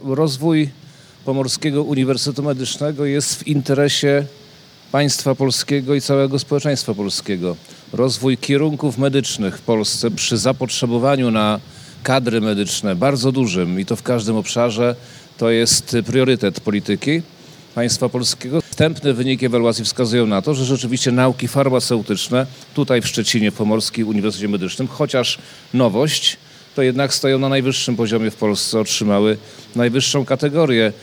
Rozwój Pomorskiego Uniwersytetu Medycznego jest w interesie państwa polskiego i całego społeczeństwa polskiego. Rozwój kierunków medycznych w Polsce przy zapotrzebowaniu na kadry medyczne bardzo dużym i to w każdym obszarze to jest priorytet polityki państwa polskiego. Wstępne wyniki ewaluacji wskazują na to, że rzeczywiście nauki farmaceutyczne tutaj w Szczecinie, w Pomorskim Uniwersytecie Medycznym, chociaż nowość, to jednak stoją na najwyższym poziomie w Polsce, otrzymały najwyższą kategorię.